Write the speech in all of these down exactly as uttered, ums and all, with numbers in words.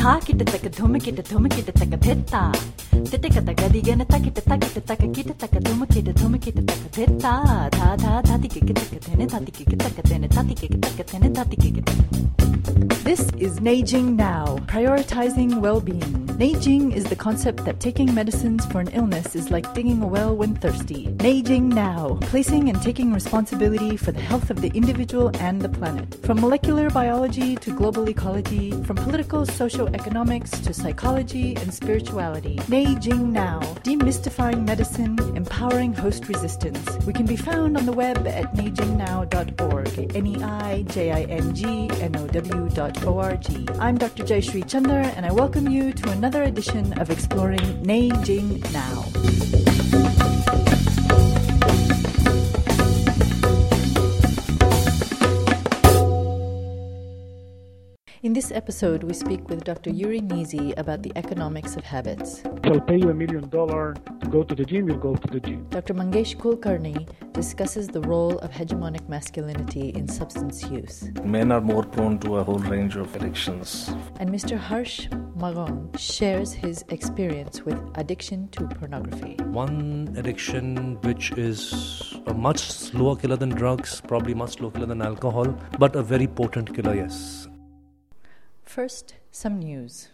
Ha kita taka thuma kita thuma kita taka theta. Tete kata gadi gana takita takita taka kita taka thuma kita thuma kita taka theta. Tha tha thati kita taka thene thati kita taka thene thati kita taka thene thati kita. This is Neijing Now, prioritizing well-being. Neijing is the concept that taking medicines for an illness is like digging a well when thirsty. Neijing Now, placing and taking responsibility for the health of the individual and the planet. From molecular biology to global ecology, from political socio-economics to psychology and spirituality. Neijing Now, demystifying medicine, empowering host resistance. We can be found on the web at neijing now dot org, N E I J I N G N O W dot O R G. I'm Doctor Jayashree Chandler, and I welcome you to another edition of Exploring Neijing Now. In this episode, we speak with Doctor Yuri Nizi about the economics of habits. If I'll pay you a million dollars to go to the gym, you'll go to the gym. Doctor Mangesh Kulkarni discusses the role of hegemonic masculinity in substance use. Men are more prone to a whole range of addictions. And Mister Harsh Magon shares his experience with addiction to pornography. One addiction which is a much slower killer than drugs, probably much slower killer than alcohol, but a very potent killer, yes. First, some news.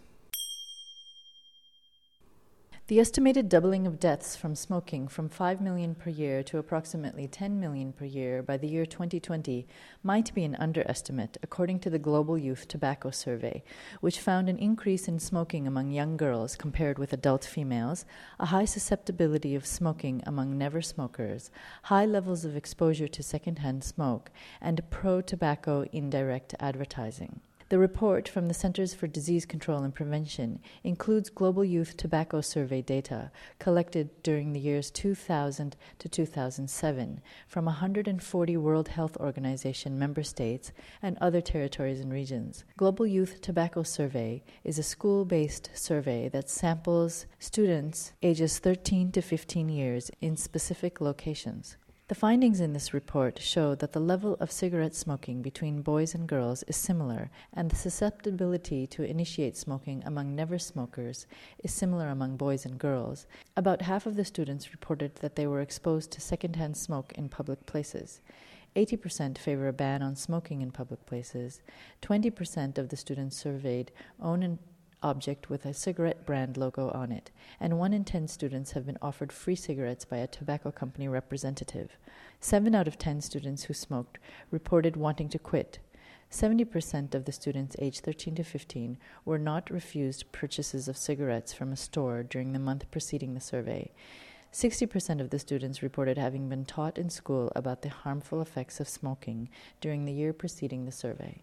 The estimated doubling of deaths from smoking from five million per year to approximately ten million per year by the year twenty twenty might be an underestimate, according to the Global Youth Tobacco Survey, which found an increase in smoking among young girls compared with adult females, a high susceptibility of smoking among never smokers, high levels of exposure to secondhand smoke, and pro-tobacco indirect advertising. The report from the Centers for Disease Control and Prevention includes Global Youth Tobacco Survey data collected during the years two thousand to two thousand seven from one hundred forty World Health Organization member states and other territories and regions. Global Youth Tobacco Survey is a school-based survey that samples students ages thirteen to fifteen years in specific locations. The findings in this report show that the level of cigarette smoking between boys and girls is similar, and the susceptibility to initiate smoking among never smokers is similar among boys and girls. About half of the students reported that they were exposed to secondhand smoke in public places. eighty percent favor a ban on smoking in public places. twenty percent of the students surveyed own an object with a cigarette brand logo on it, and one in ten students have been offered free cigarettes by a tobacco company representative. Seven out of ten students who smoked reported wanting to quit. seventy percent of the students aged thirteen to fifteen were not refused purchases of cigarettes from a store during the month preceding the survey. sixty percent of the students reported having been taught in school about the harmful effects of smoking during the year preceding the survey.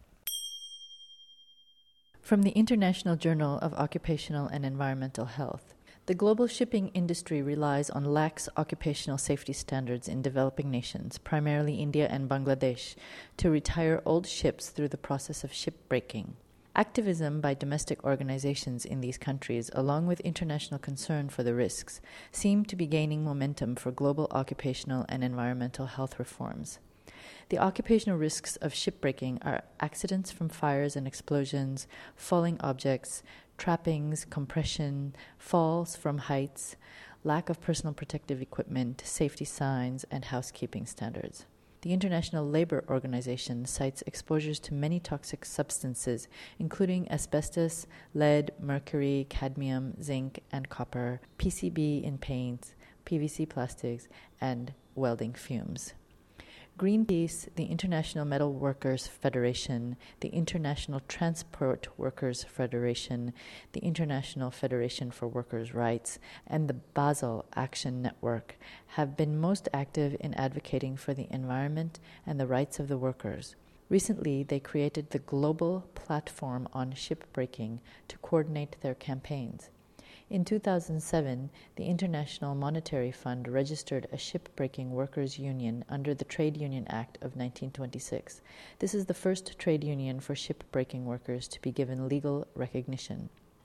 From the International Journal of Occupational and Environmental Health, the global shipping industry relies on lax occupational safety standards in developing nations, primarily India and Bangladesh, to retire old ships through the process of shipbreaking. Activism by domestic organizations in these countries, along with international concern for the risks, seem to be gaining momentum for global occupational and environmental health reforms. The occupational risks of shipbreaking are accidents from fires and explosions, falling objects, trappings, compression, falls from heights, lack of personal protective equipment, safety signs, and housekeeping standards. The International Labour Organization cites exposures to many toxic substances, including asbestos, lead, mercury, cadmium, zinc, and copper, P C B in paints, P V C plastics, and welding fumes. Greenpeace, the International Metal Workers Federation, the International Transport Workers Federation, the International Federation for Workers' Rights, and the Basel Action Network have been most active in advocating for the environment and the rights of the workers. Recently, they created the Global Platform on Shipbreaking to coordinate their campaigns. In two thousand seven, the International Monetary Fund registered a shipbreaking workers' union under the Trade Union Act of nineteen twenty-six. This is the first trade union for shipbreaking workers to be given legal recognition.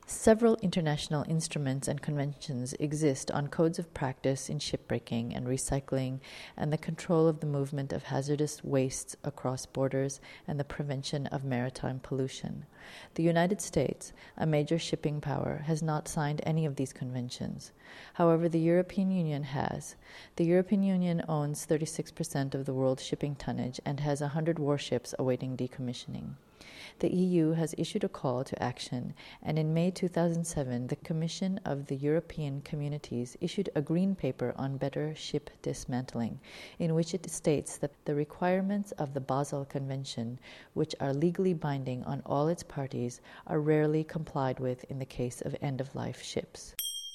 Several international instruments and conventions exist on codes of practice in shipbreaking and recycling and the control of the movement of hazardous wastes across borders and the prevention of maritime pollution. The United States, a major shipping power, has not signed any of these conventions. However, the European Union has. The European Union owns thirty-six percent of the world shipping tonnage and has one hundred warships awaiting decommissioning. The E U has issued a call to action, and in May two thousand seven, the Commission of the European Communities issued a green paper on better ship dismantling, in which it states that the requirements of the Basel Convention, which are legally binding on all its parties, are rarely complied with in the case of end-of-life ships.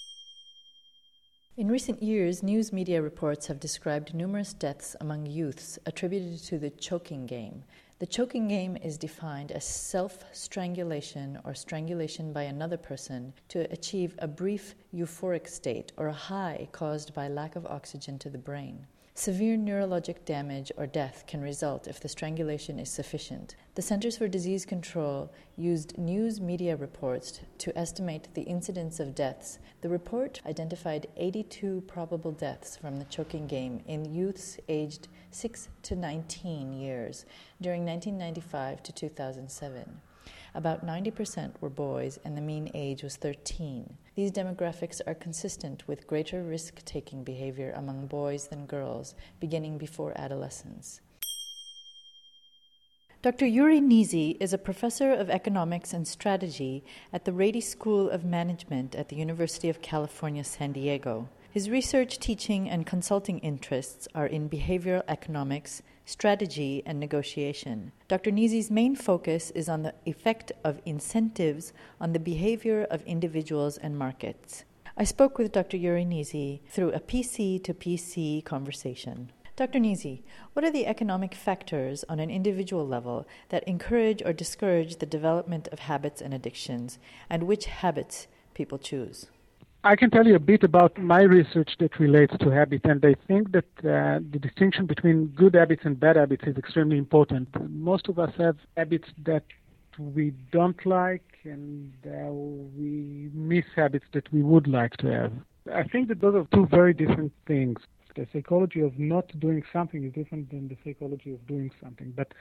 In recent years, news media reports have described numerous deaths among youths attributed to the choking game. The choking game is defined as self-strangulation or strangulation by another person to achieve a brief euphoric state or a high caused by lack of oxygen to the brain. Severe neurologic damage or death can result if the strangulation is sufficient. The Centers for Disease Control used news media reports to estimate the incidence of deaths. The report identified eighty-two probable deaths from the choking game in youths aged six to nineteen years during nineteen ninety-five to two thousand seven. About ninety percent were boys, and the mean age was thirteen. These demographics are consistent with greater risk-taking behavior among boys than girls, beginning before adolescence. Doctor Yuri Nizi is a professor of economics and strategy at the Rady School of Management at the University of California, San Diego. His research, teaching, and consulting interests are in behavioral economics, strategy, and negotiation. Doctor Nizi's main focus is on the effect of incentives on the behavior of individuals and markets. I spoke with Doctor Yuri Nizi through a P C to P C conversation. Doctor Nizi, what are the economic factors on an individual level that encourage or discourage the development of habits and addictions, and which habits people choose? I can tell you a bit about my research that relates to habits, and I think that uh, the distinction between good habits and bad habits is extremely important. Most of us have habits that we don't like, and uh, we miss habits that we would like to have. I think that those are two very different things. The psychology of not doing something is different than the psychology of doing something. But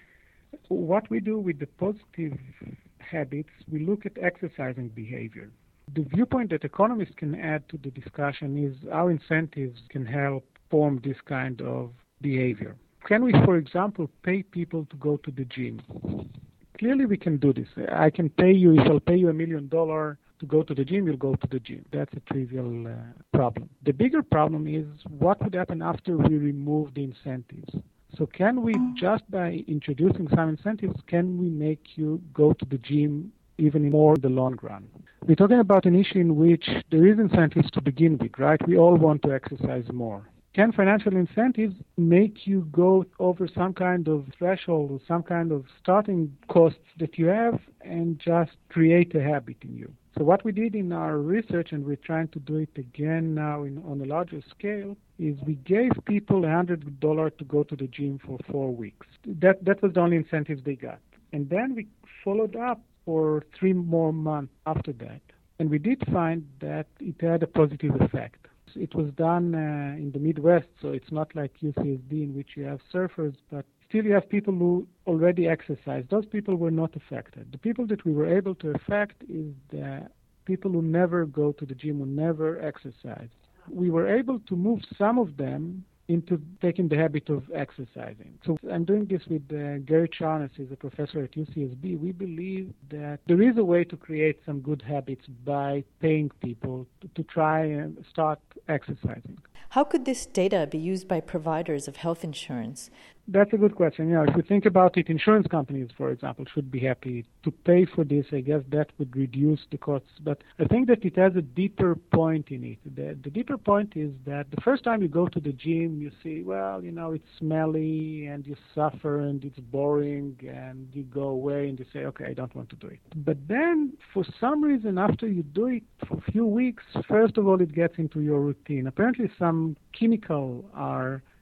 what we do with the positive habits, we look at exercising behavior. The viewpoint that economists can add to the discussion is how incentives can help form this kind of behavior. Can we, for example, pay people to go to the gym? Clearly we can do this. I can pay you, if I'll pay you a million dollars to go to the gym, you'll go to the gym. That's a trivial uh, problem. The bigger problem is what would happen after we remove the incentives. So can we, just by introducing some incentives, can we make you go to the gym even more in the long run? We're talking about an issue in which there is incentives to begin with, right? We all want to exercise more. Can financial incentives make you go over some kind of threshold or some kind of starting costs that you have and just create a habit in you? So what we did in our research, and we're trying to do it again now in, on a larger scale, is we gave people one hundred dollars to go to the gym for four weeks. That, that was the only incentives they got. And then we followed up for three more months after that. And we did find that it had a positive effect. It was done uh, in the Midwest, so it's not like U C S D in which you have surfers, but still you have people who already exercise. Those people were not affected. The people that we were able to affect is the people who never go to the gym, who never exercise. We were able to move some of them into taking the habit of exercising. So I'm doing this with uh, Gary Charnes, who's a professor at U C S B. We believe that there is a way to create some good habits by paying people to, to try and start exercising. How could this data be used by providers of health insurance? That's a good question. Yeah, if you think about it, insurance companies, for example, should be happy to pay for this. I guess that would reduce the costs. But I think that it has a deeper point in it. The, the deeper point is that the first time you go to the gym, you see, well, you know, it's smelly and you suffer and it's boring, and you go away and you say, okay, I don't want to do it. But then for some reason, after you do it for a few weeks, first of all, it gets into your routine. Apparently some chemicals are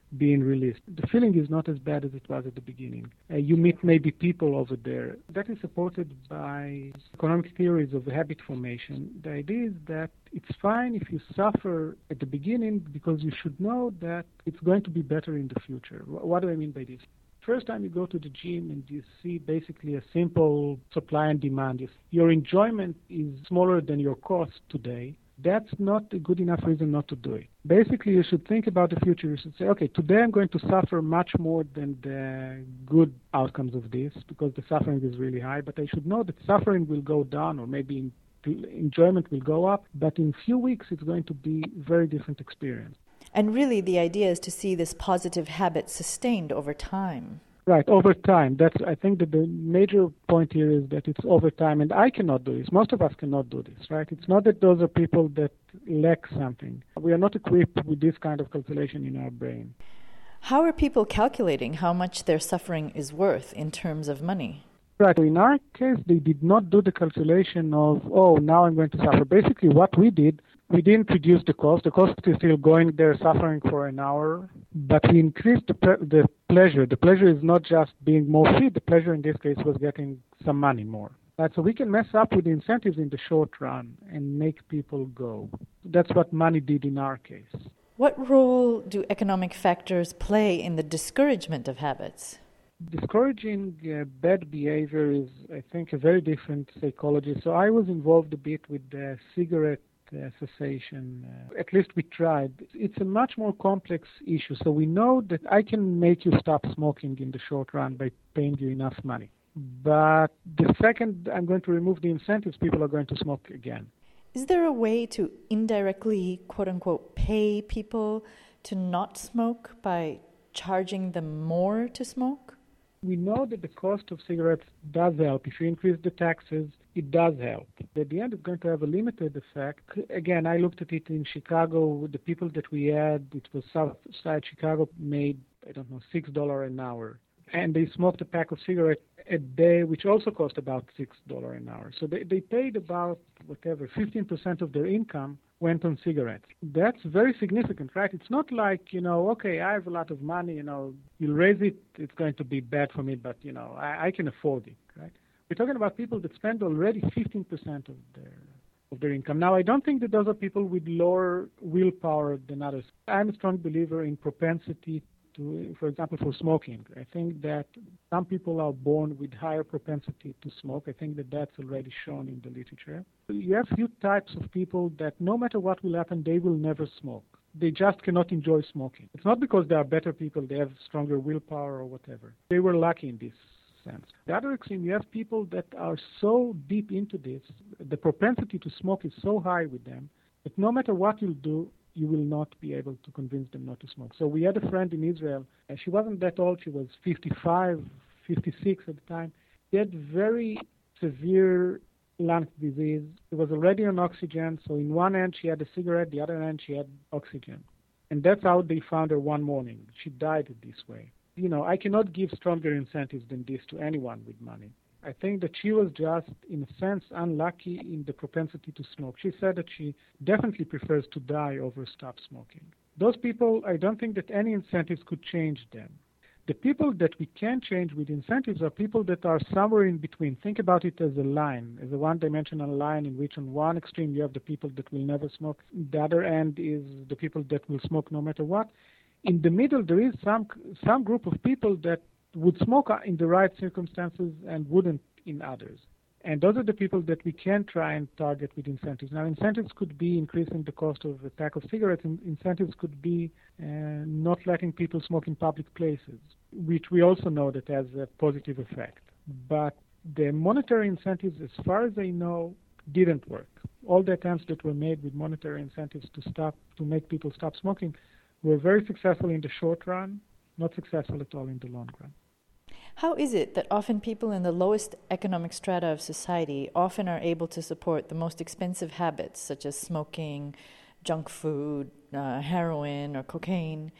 being released. The feeling is not as bad as it was at the beginning. Uh, you meet maybe people over there. That is supported by economic theories of habit formation. The idea is that it's fine if you suffer at the beginning because you should know that it's going to be better in the future. What do I mean by this? First time you go to the gym and you see basically a simple supply and demand. If your enjoyment is smaller than your cost today, that's not a good enough reason not to do it. Basically, you should think about the future. You should say, okay, today I'm going to suffer much more than the good outcomes of this because the suffering is really high, but I should know that suffering will go down or maybe enjoyment will go up, but in a few weeks it's going to be a very different experience. And really the idea is to see this positive habit sustained over time. Right, over time. That's. I think that the major point here is that it's over time, and I cannot do this. Most of us cannot do this, right? It's not that those are people that lack something. We are not equipped with this kind of calculation in our brain. How are people calculating how much their suffering is worth in terms of money? Right. In our case, they did not do the calculation of, oh, now I'm going to suffer. Basically, what we did, we didn't reduce the cost. The cost is still going there, suffering for an hour, but we increased the, pre- the pleasure. The pleasure is not just being more fit. The pleasure in this case was getting some money more. Right, so we can mess up with the incentives in the short run and make people go. That's what money did in our case. What role do economic factors play in the discouragement of habits? Discouraging uh, bad behavior is, I think, a very different psychology. So I was involved a bit with the cigarette uh, cessation. Uh, at least we tried. It's a much more complex issue. So we know that I can make you stop smoking in the short run by paying you enough money. But the second I'm going to remove the incentives, people are going to smoke again. Is there a way to indirectly, quote-unquote, pay people to not smoke by charging them more to smoke? We know that the cost of cigarettes does help. If you increase the taxes, it does help. At the end, it's going to have a limited effect. Again, I looked at it in Chicago. The people that we had, it was South Side Chicago, made, I don't know, six dollars an hour. And they smoked a pack of cigarettes a day, which also cost about six dollars an hour. So they, they paid about, whatever, fifteen percent of their income went on cigarettes. That's very significant, right? It's not like, you know, okay, I have a lot of money, you know, you'll raise it, it's going to be bad for me, but, you know, I, I can afford it, right? We're talking about people that spend already fifteen percent of their of their income. Now, I don't think that those are people with lower willpower than others. I'm a strong believer in propensity to, for example, for smoking. I think that some people are born with higher propensity to smoke. I think that that's already shown in the literature. You have few types of people that no matter what will happen, they will never smoke. They just cannot enjoy smoking. It's not because they are better people, they have stronger willpower or whatever. They were lucky in this sense. The other extreme, you have people that are so deep into this, the propensity to smoke is so high with them, that no matter what you'll do, you will not be able to convince them not to smoke. So we had a friend in Israel, and she wasn't that old, she was fifty-five, fifty-six at the time. She had very severe lung disease. She was already on oxygen, so in one hand she had a cigarette, the other hand she had oxygen. And that's how they found her one morning. She died this way. You know, I cannot give stronger incentives than this to anyone with money. I think that she was just, in a sense, unlucky in the propensity to smoke. She said that she definitely prefers to die over stop smoking. Those people, I don't think that any incentives could change them. The people that we can change with incentives are people that are somewhere in between. Think about it as a line, as a one-dimensional line in which on one extreme you have the people that will never smoke. The other end is the people that will smoke no matter what. In the middle, there is some some group of people that would smoke in the right circumstances and wouldn't in others. And those are the people that we can try and target with incentives. Now, incentives could be increasing the cost of a pack of cigarettes, and incentives could be uh, not letting people smoke in public places, which we also know that has a positive effect. But the monetary incentives, as far as I know, didn't work. All the attempts that were made with monetary incentives to stop, to make people stop smoking, were very successful in the short run, not successful at all in the long run. How is it that often people in the lowest economic strata of society often are able to support the most expensive habits, such as smoking, junk food, uh, heroin, or cocaine?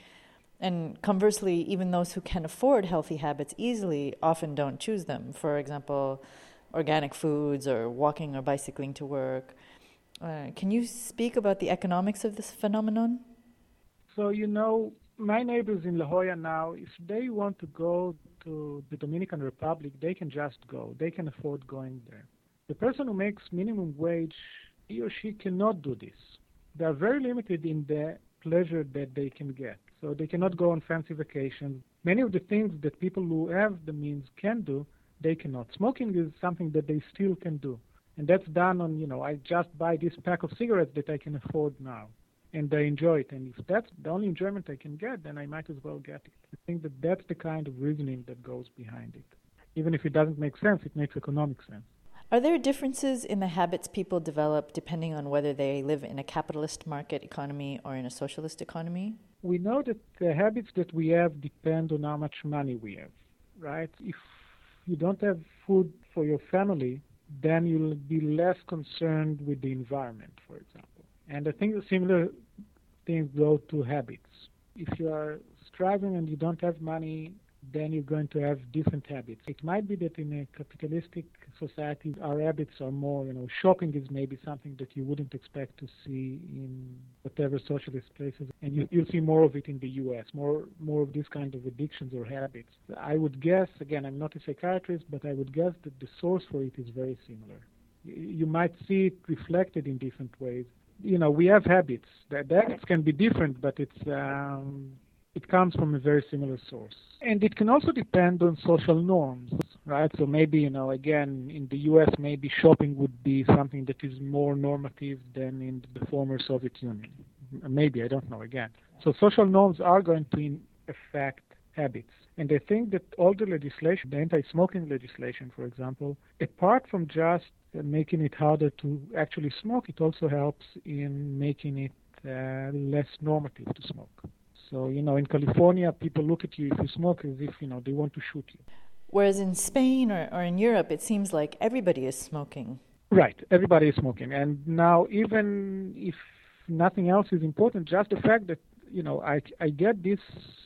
And conversely, even those who can afford healthy habits easily often don't choose them. For example, organic foods or walking or bicycling to work. Uh, can you speak about the economics of this phenomenon? So, you know, My neighbors in La Jolla now, if they want to go to the Dominican Republic, they can just go. They can afford going there. The person who makes minimum wage, he or she cannot do this. They are very limited in the pleasure that they can get. So they cannot go on fancy vacations. Many of the things that people who have the means can do, they cannot. Smoking is something that they still can do. And that's done on, you know, I just buy this pack of cigarettes that I can afford now. And I enjoy it. And if that's the only enjoyment I can get, then I might as well get it. I think that that's the kind of reasoning that goes behind it. Even if it doesn't make sense, it makes economic sense. Are there differences in the habits people develop depending on whether they live in a capitalist market economy or in a socialist economy? We know that the habits that we have depend on how much money we have, right? If you don't have food for your family, then you'll be less concerned with the environment, for example. And I think similar things go to habits. If you are striving and you don't have money, then you're going to have different habits. It might be that in a capitalistic society, our habits are more, you know, shopping is maybe something that you wouldn't expect to see in whatever socialist places. And you, you'll see more of it in the U S, more more of these kind of addictions or habits. I would guess, again, I'm not a psychiatrist, but I would guess that the source for it is very similar. You, you might see it reflected in different ways. You know, we have habits. The habits can be different, but it's... Um, It comes from a very similar source. And it can also depend on social norms, right? So maybe, you know, again, in the U S, maybe shopping would be something that is more normative than in the former Soviet Union. Maybe, I don't know, again. So social norms are going to affect habits. And I think that all the legislation, the anti-smoking legislation, for example, apart from just making it harder to actually smoke, it also helps in making it uh, less normative to smoke. So, you know, in California, people look at you if you smoke as if, you know, they want to shoot you. Whereas in Spain or, or in Europe, it seems like everybody is smoking. Right, everybody is smoking. And now, even if nothing else is important, just the fact that, you know, I, I get this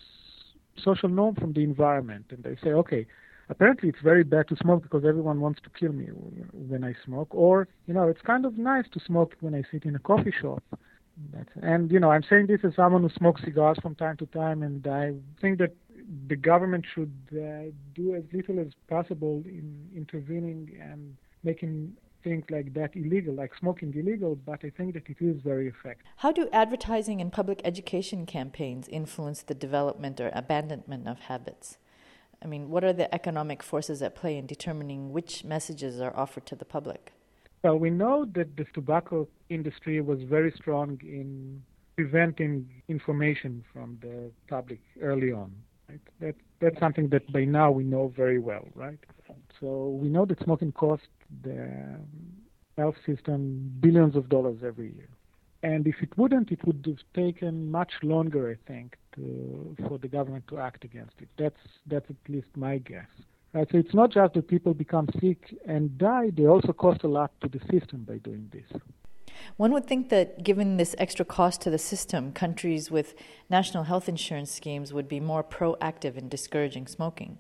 social norm from the environment, and they say, okay, apparently it's very bad to smoke because everyone wants to kill me when I smoke. Or, you know, it's kind of nice to smoke when I sit in a coffee shop. That's, and, you know, I'm saying this as someone who smokes cigars from time to time, and I think that the government should uh, do as little as possible in intervening and making things like that illegal, like smoking illegal, but I think that it is very effective. How do advertising and public education campaigns influence the development or abandonment of habits? I mean, what are the economic forces at play in determining which messages are offered to the public? Well, we know that the tobacco industry was very strong in preventing information from the public early on. Right? That, that's something that by now we know very well, right? So we know that smoking costs the health system billions of dollars every year. And if it wouldn't, it would have taken much longer, I think, to, for the government to act against it. That's, that's at least my guess. Right, so it's not just that people become sick and die, they also cost a lot to the system by doing this. One would think that given this extra cost to the system, countries with national health insurance schemes would be more proactive in discouraging smoking.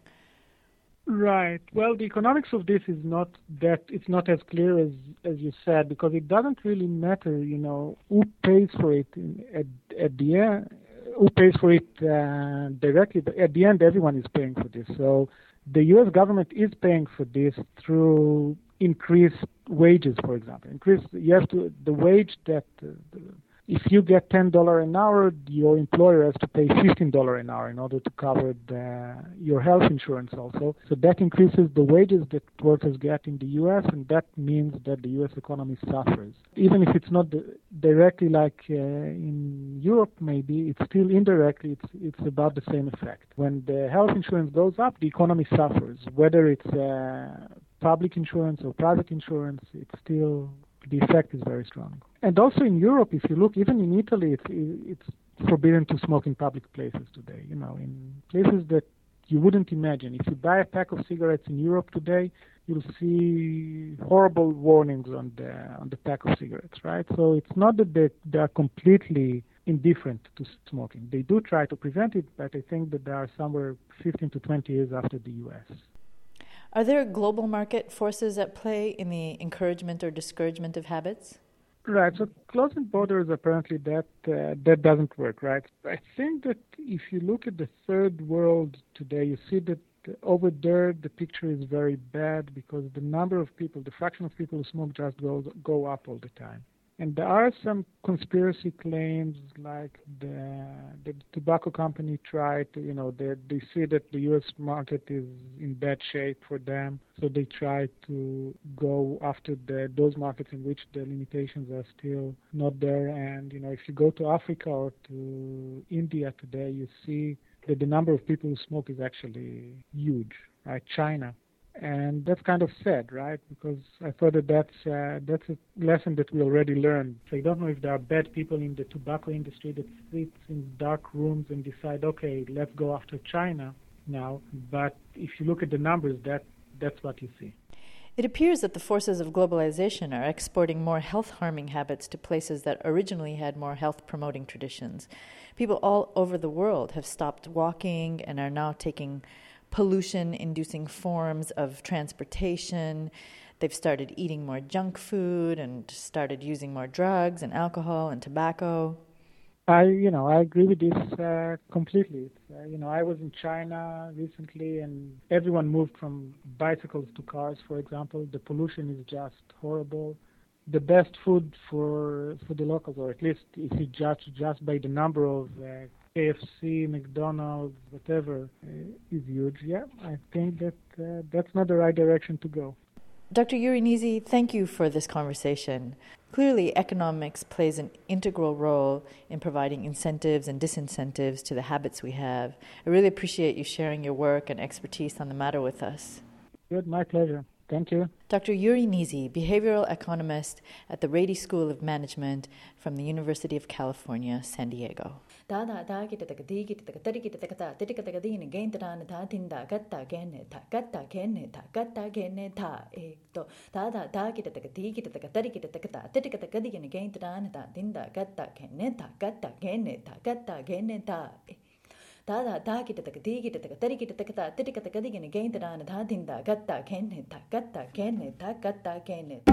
Right. Well, the economics of this is not that, it's not as clear as, as you said, because it doesn't really matter, you know, who pays for it in, at, at the end, who pays for it uh, directly, but at the end everyone is paying for this. So the U S government is paying for this through increased wages, for example. Increase, you have to, the wage that, uh, the, if you get ten dollars an hour, your employer has to pay fifteen dollars an hour in order to cover the, your health insurance also. So that increases the wages that workers get in the U S, and that means that the U S economy suffers. Even if it's not the, directly like uh, in Europe, maybe, it's still indirectly, it's, it's about the same effect. When the health insurance goes up, the economy suffers. Whether it's uh, public insurance or private insurance, it's still, the effect is very strong. And also in Europe, if you look, even in Italy, it's, it's forbidden to smoke in public places today, you know, in places that you wouldn't imagine. If you buy a pack of cigarettes in Europe today, you'll see horrible warnings on the on the pack of cigarettes, right? So it's not that they, they are completely indifferent to smoking. They do try to prevent it, but I think that they are somewhere fifteen to twenty years after the U S. Are there global market forces at play in the encouragement or discouragement of habits? Right. So closing borders, apparently that uh, that doesn't work, right? I think that if you look at the third world today, you see that over there the picture is very bad because the number of people, the fraction of people who smoke just goes go up all the time. And there are some conspiracy claims, like the the tobacco company tried to, you know, they they see that the U S market is in bad shape for them, so they try to go after the those markets in which the limitations are still not there. And you know, if you go to Africa or to India today, you see that the number of people who smoke is actually huge, right? China. And that's kind of sad, right? Because I thought that that's, uh, that's a lesson that we already learned. So I don't know if there are bad people in the tobacco industry that sit in dark rooms and decide, okay, let's go after China now. But if you look at the numbers, that that's what you see. It appears that the forces of globalization are exporting more health-harming habits to places that originally had more health-promoting traditions. People all over the world have stopped walking and are now taking pollution-inducing forms of transportation. They've started eating more junk food and started using more drugs and alcohol and tobacco. I, you know, I agree with this uh, completely. Uh, you know, I was in China recently, and everyone moved from bicycles to cars, for example. The pollution is just horrible. The best food for for the locals, or at least if you judge just by the number of uh, K F C, McDonald's, whatever, uh, is huge. Yeah, I think that uh, that's not the right direction to go. Doctor Uri Gneezy, thank you for this conversation. Clearly, economics plays an integral role in providing incentives and disincentives to the habits we have. I really appreciate you sharing your work and expertise on the matter with us. Good, my pleasure. Thank you. Doctor Uri Gneezy, behavioral economist at the Rady School of Management from the University of California, San Diego. Tada da kita taka di kita taka tari kita taka ta tiri kita taka digini gain tada na ta tinda gatta kenne ta gatta kenne ta gatta kenne.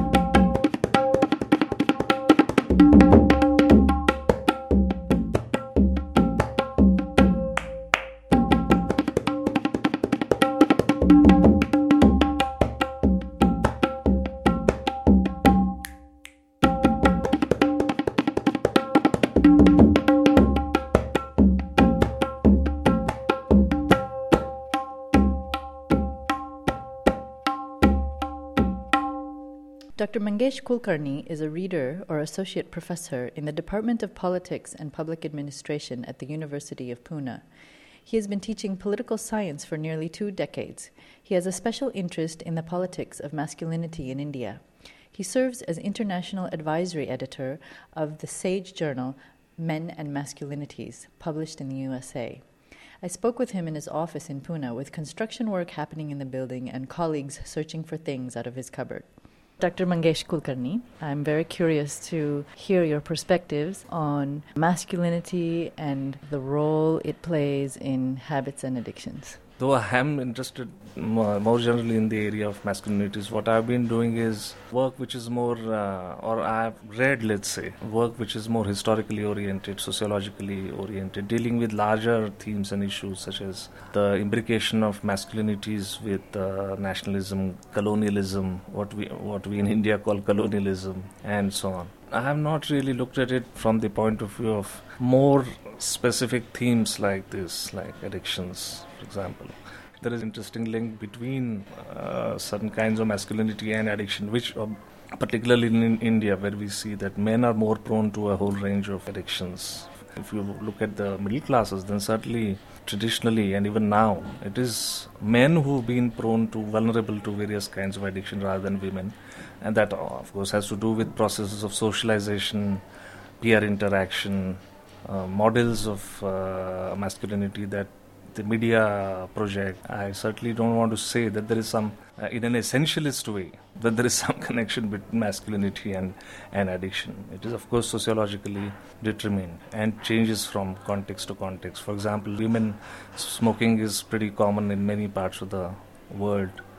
Doctor Mangesh Kulkarni is a reader or associate professor in the Department of Politics and Public Administration at the University of Pune. He has been teaching political science for nearly two decades. He has a special interest in the politics of masculinity in India. He serves as international advisory editor of the Sage journal Men and Masculinities, published in the U S A. I spoke with him in his office in Pune with construction work happening in the building and colleagues searching for things out of his cupboard. Doctor Mangesh Kulkarni, I'm very curious to hear your perspectives on masculinity and the role it plays in habits and addictions. Though I am interested more, more generally in the area of masculinities, what I've been doing is work which is more, uh, or I've read, let's say, work which is more historically oriented, sociologically oriented, dealing with larger themes and issues such as the imbrication of masculinities with uh, nationalism, colonialism, what we what we in India call colonialism, and so on. I have not really looked at it from the point of view of more specific themes like this, like addictions, for example. There is an interesting link between uh, certain kinds of masculinity and addiction, which uh, particularly in India, where we see that men are more prone to a whole range of addictions. If you look at the middle classes, then certainly traditionally and even now, it is men who've been prone to, vulnerable to various kinds of addiction rather than women. And that, of course, has to do with processes of socialization, peer interaction, uh, models of uh, masculinity that the media project. I certainly don't want to say that there is some, uh, in an essentialist way, that there is some connection between masculinity and, and addiction. It is, of course, sociologically determined and changes from context to context. For example, women smoking is pretty common in many parts of the world.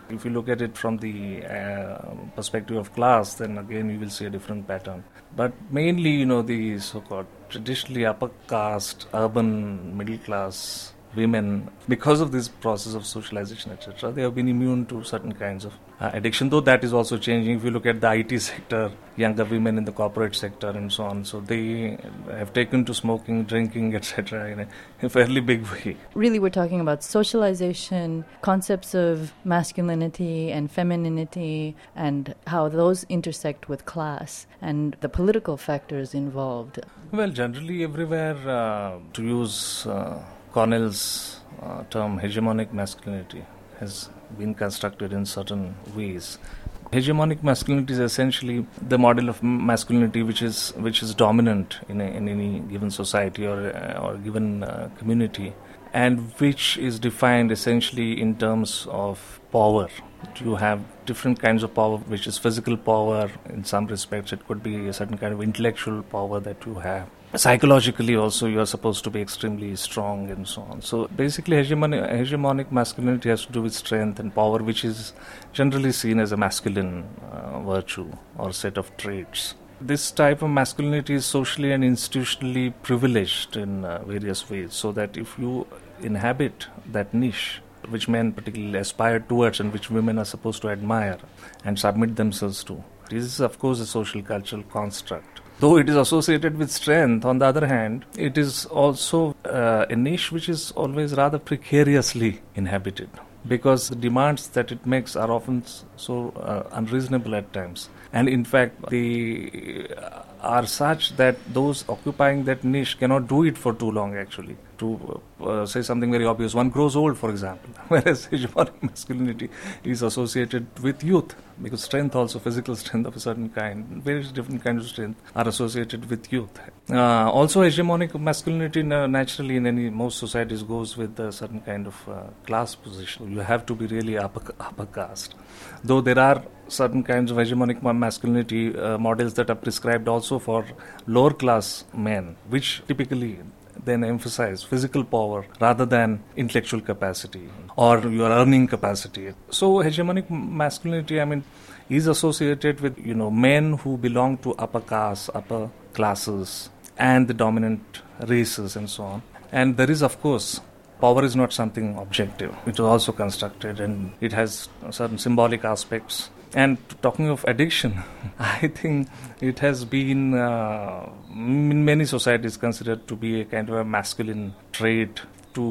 If you look at it from the uh, perspective of class, then again you will see a different pattern. But mainly, you know, the so-called traditionally upper caste, urban, middle class women, because of this process of socialization, et cetera, they have been immune to certain kinds of uh, addiction, though that is also changing. If you look at the I T sector, younger women in the corporate sector and so on, so they have taken to smoking, drinking, et cetera in a, a fairly big way. Really, we're talking about socialization, concepts of masculinity and femininity, and how those intersect with class and the political factors involved. Well, generally everywhere, uh, to use uh, Cornell's uh, term, hegemonic masculinity has been constructed in certain ways. Hegemonic masculinity is essentially the model of masculinity which is which is dominant in, a, in any given society or uh, or given uh, community, and which is defined essentially in terms of power. You have different kinds of power, which is physical power. In some respects, it could be a certain kind of intellectual power that you have. Psychologically also, you are supposed to be extremely strong and so on. So basically, hegemonic, hegemonic masculinity has to do with strength and power, which is generally seen as a masculine uh, virtue or set of traits. This type of masculinity is socially and institutionally privileged in uh, various ways, so that if you inhabit that niche, which men particularly aspire towards and which women are supposed to admire and submit themselves to, this is of course a social cultural construct. Though it is associated with strength, on the other hand, it is also uh, a niche which is always rather precariously inhabited, because the demands that it makes are often so uh, unreasonable at times. And in fact, they are such that those occupying that niche cannot do it for too long, actually. To uh, say something very obvious, one grows old, for example, whereas hegemonic masculinity is associated with youth, because strength also, physical strength of a certain kind, various different kinds of strength are associated with youth. Uh, also, hegemonic masculinity uh, naturally in any most societies goes with a certain kind of uh, class position. You have to be really upper, upper caste. Though there are certain kinds of hegemonic masculinity uh, models that are prescribed also for lower class men, which typically then emphasize physical power rather than intellectual capacity or your earning capacity. So hegemonic masculinity, I mean, is associated with, you know, men who belong to upper castes, upper classes, and the dominant races and so on. And there is, of course, power is not something objective. It is also constructed, and it has certain symbolic aspects. And talking of addiction, I think it has been uh, in many societies considered to be a kind of a masculine trait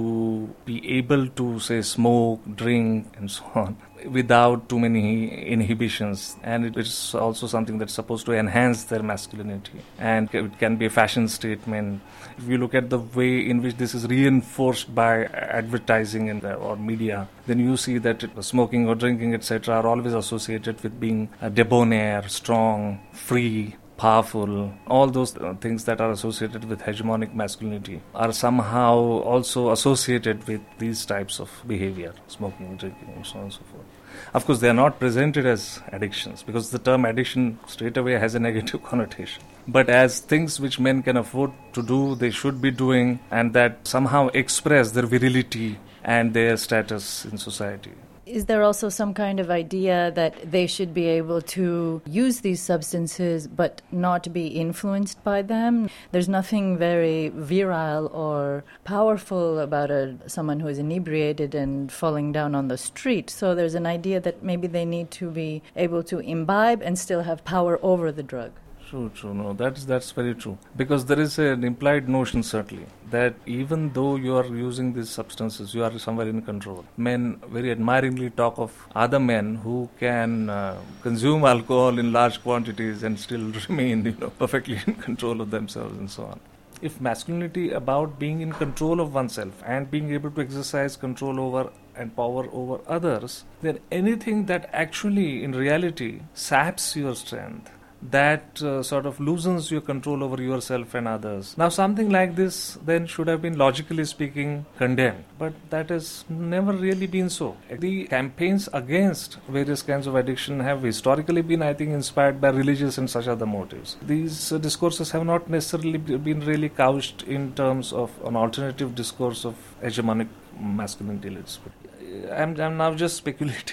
to be able to, say, smoke, drink, and so on, without too many inhibitions. And it is also something that's supposed to enhance their masculinity. And it can be a fashion statement. If you look at the way in which this is reinforced by advertising and uh, or media, then you see that it, smoking or drinking, et cetera, are always associated with being uh, debonair, strong, free, powerful. All those uh, things that are associated with hegemonic masculinity are somehow also associated with these types of behavior, smoking, drinking, and so on and so forth. Of course, they are not presented as addictions, because the term addiction straight away has a negative connotation. But as things which men can afford to do, they should be doing, and that somehow express their virility and their status in society. Is there also some kind of idea that they should be able to use these substances but not be influenced by them? There's nothing very virile or powerful about a, someone who is inebriated and falling down on the street. So there's an idea that maybe they need to be able to imbibe and still have power over the drug. True, true. No, that's that's very true. Because there is an implied notion, certainly, that even though you are using these substances, you are somewhere in control. Men very admiringly talk of other men who can uh, consume alcohol in large quantities and still remain, you know, perfectly in control of themselves and so on. If masculinity about being in control of oneself and being able to exercise control over and power over others, then anything that actually, in reality, saps your strength, that uh, sort of loosens your control over yourself and others. Now, something like this then should have been, logically speaking, condemned. But that has never really been so. The campaigns against various kinds of addiction have historically been, I think, inspired by religious and such other motives. These uh, discourses have not necessarily been really couched in terms of an alternative discourse of hegemonic masculinity. Let's put. I'm, I'm now just speculating.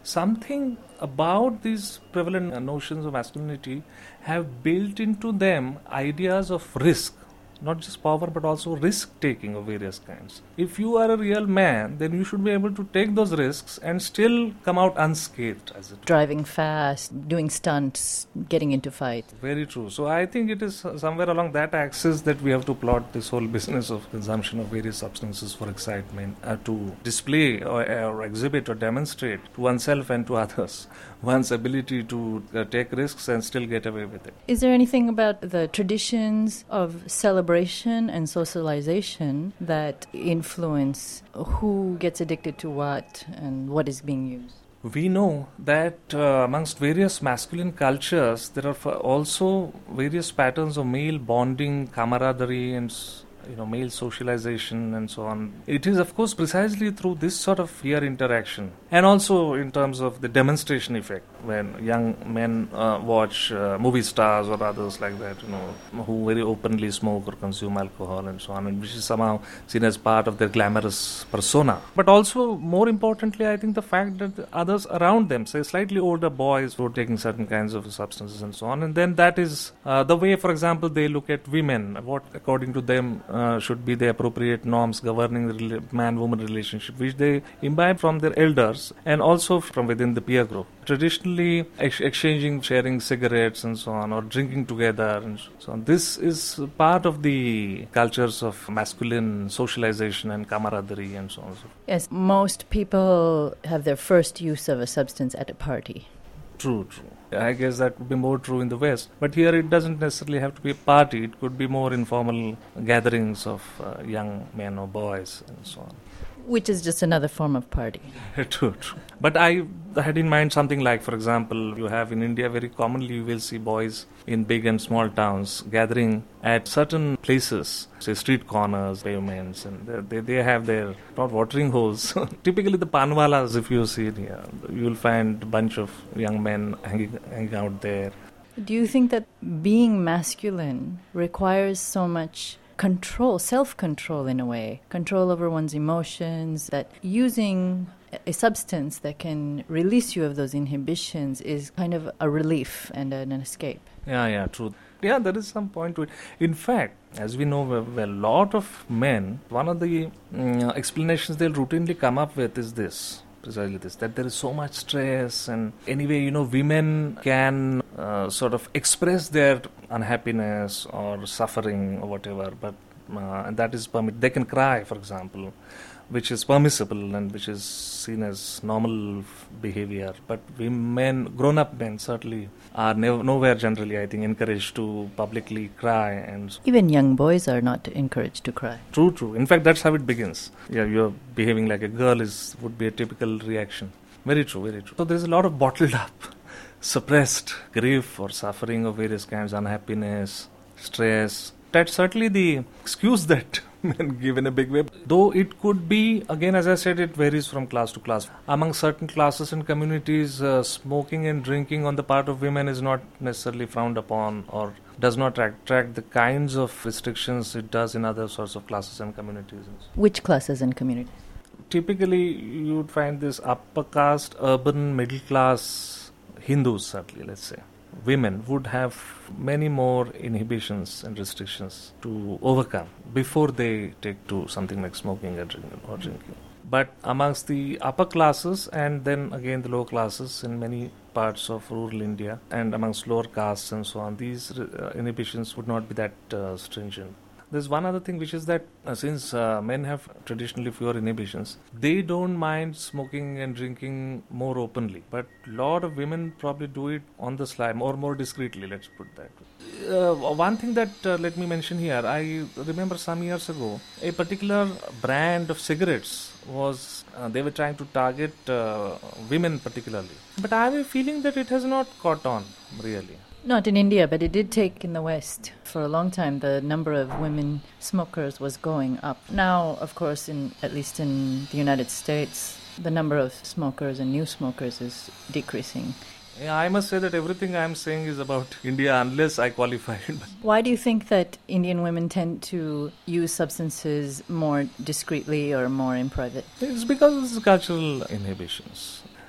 something about these prevalent notions of masculinity have built into them ideas of risk. Not just power, but also risk-taking of various kinds. If you are a real man, then you should be able to take those risks and still come out unscathed, as it Driving fast, doing stunts, getting into fights. Very true. So I think it is somewhere along that axis that we have to plot this whole business of consumption of various substances for excitement, uh, to display or, or exhibit or demonstrate to oneself and to others one's ability to uh, take risks and still get away with it. Is there anything about the traditions of celebration and socialization that influence who gets addicted to what and what is being used? We know that uh, amongst various masculine cultures, there are also various patterns of male bonding, camaraderie, and you know, male socialization and so on. It is, of course, precisely through this sort of peer interaction, and also in terms of the demonstration effect, when young men uh, watch uh, movie stars or others like that, you know, who very openly smoke or consume alcohol and so on, and which is somehow seen as part of their glamorous persona. But also, more importantly, I think the fact that the others around them, say slightly older boys who are taking certain kinds of substances and so on, and then that is uh, the way, for example, they look at women, what according to them Uh, should be the appropriate norms governing the rela- man-woman relationship, which they imbibe from their elders and also from within the peer group. Traditionally, ex- exchanging, sharing cigarettes and so on, or drinking together and so on. This is part of the cultures of masculine socialization and camaraderie and so on. Yes, most people have their first use of a substance at a party. True, true. I guess that would be more true in the West. But here it doesn't necessarily have to be a party. It could be more informal gatherings of uh, young men or boys and so on. Which is just another form of party. True, true. But I had in mind something like, for example, you have in India very commonly you will see boys in big and small towns gathering at certain places, say street corners, pavements, and they they have their not watering holes. Typically the panwalas, if you see it here, you will find a bunch of young men hanging, hanging out there. Do you think that being masculine requires so much control, self-control in a way, control over one's emotions, that using a substance that can release you of those inhibitions is kind of a relief and an escape? Yeah, yeah, true. Yeah, there is some point to it. In fact, as we know, a lot of men, one of the mm, explanations they'll routinely come up with is this. Precisely this, that there is so much stress, and anyway, you know, women can uh, sort of express their unhappiness or suffering or whatever, but uh, and that is permit. They can cry, for example, which is permissible and which is seen as normal f- behavior. But we men, grown-up men, certainly are nev- nowhere generally, I think, encouraged to publicly cry. And even young boys are not encouraged to cry. True, true. In fact, that's how it begins. Yeah, you're behaving like a girl is would be a typical reaction. Very true, very true. So there's a lot of bottled up, suppressed grief or suffering of various kinds, unhappiness, stress. That's certainly the excuse that men give in a big way. Though it could be, again, as I said, it varies from class to class. Among certain classes and communities, uh, smoking and drinking on the part of women is not necessarily frowned upon or does not attract the kinds of restrictions it does in other sorts of classes and communities. Which classes and communities? Typically, you would find this upper caste, urban, middle class Hindus, certainly, let's say. Women would have many more inhibitions and restrictions to overcome before they take to something like smoking or drinking. Or drinking. But amongst the upper classes and then again the lower classes in many parts of rural India and amongst lower castes and so on, these uh, inhibitions would not be that uh, stringent. There's one other thing, which is that uh, since uh, men have traditionally fewer inhibitions, they don't mind smoking and drinking more openly. But a lot of women probably do it on the sly, or more discreetly, let's put that. Uh, one thing that uh, let me mention here, I remember some years ago, a particular brand of cigarettes was, uh, they were trying to target uh, women particularly. But I have a feeling that it has not caught on, really. Not in India, but it did take in the West. For a long time, the number of women smokers was going up. Now, of course, in at least in the United States, the number of smokers and new smokers is decreasing. Yeah, I must say that everything I am saying is about India unless I qualify it. Why do you think that Indian women tend to use substances more discreetly or more in private? It's because of cultural inhibitions.